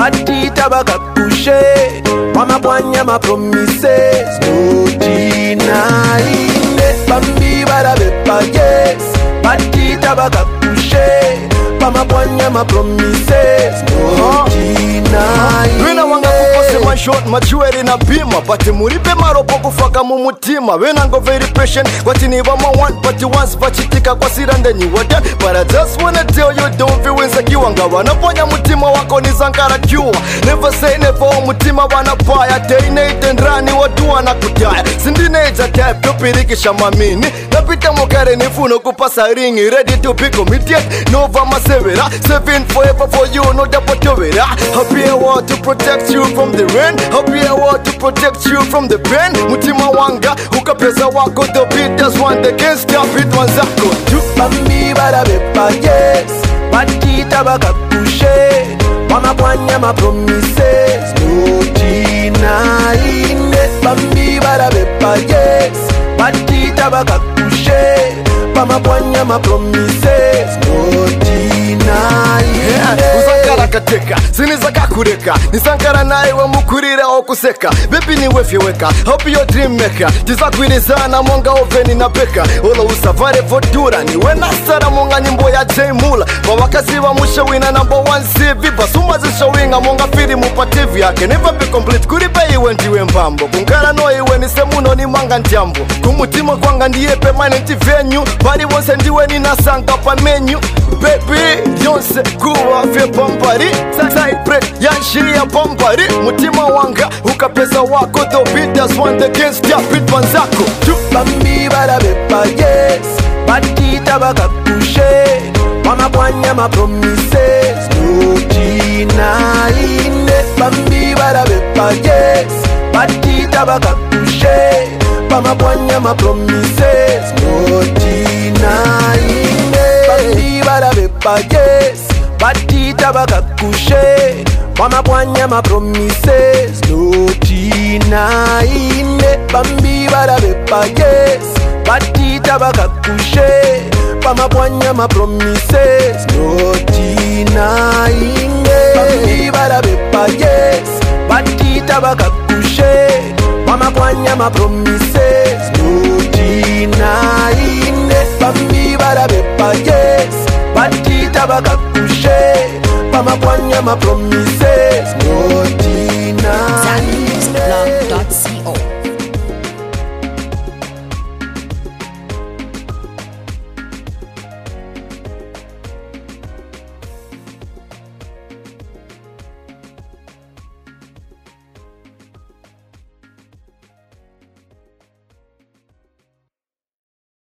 batita bakakushe pamapwanya ma promises no deny bambi barabepa yes batita bakakushe pamapwanya ma promises no deny wena wanga kupose my short majueri na bima but muripe maropo kufaka mu mutima wena ngo very patient but niba ma one but once bachitika kwa sira ndenyi wada but I just wanna tell you don't feel insecure wanga wanaponya mutima wako ni zankara jua never say never mutima wanapaya day night and rani watu wanakudaya sindineja type tupirikisha mamini napita mokare nifuno kupasa ringi ready to be committed nova masevera 7 forever for you no double tovera happy I want to protect you from the rain happy I want to protect you from the pain mutima wanga ukapesa wako the beat just one they can't stop it wanzako bambi barabepa yes batita bakakushe pamapwanya ma promises no deny bambi barabepa yes batita bakakushe pamapwanya ma promises no deny uzankara kateka siniza kakureka nisankara naiwe mukurira okuseka baby niwe fyeweka hope your dream maker tizakwilizana monga oveni na beka olo usavare vodura niwe nasara monga nyimbo ya J Mula babakazi bamushowina number 1 CV basuma zishowinga monga firi mupativi yake never be complete kuribe iwe ndiwe mbambo kunkara no iwe nisemuno ni manga ntyambo kumutima kwanga ndiye permanent venue bali wonse ndiwe ninasanga pa menu baby yonse kuwa fye pampari Cypress yanshiria pampari mutima wanga ukapesa wako the beat just one the can't stop it wanzako bambi barabepa yes batita bakakushe pamapwanya ma promises no deny bambi barabepa yes batita bakakushe pamapwanya ma promises no deny bambi barabepa yes batita bakakushe pamapwanya ma promises no deny bambi barabepa yes batita bakakushe pamapwanya ma promises no deny bambi barabepa yes batita bakakushe pamapwanya ma promises no deny bambi barabepa yes batita bakakushe pamapwanya ma promises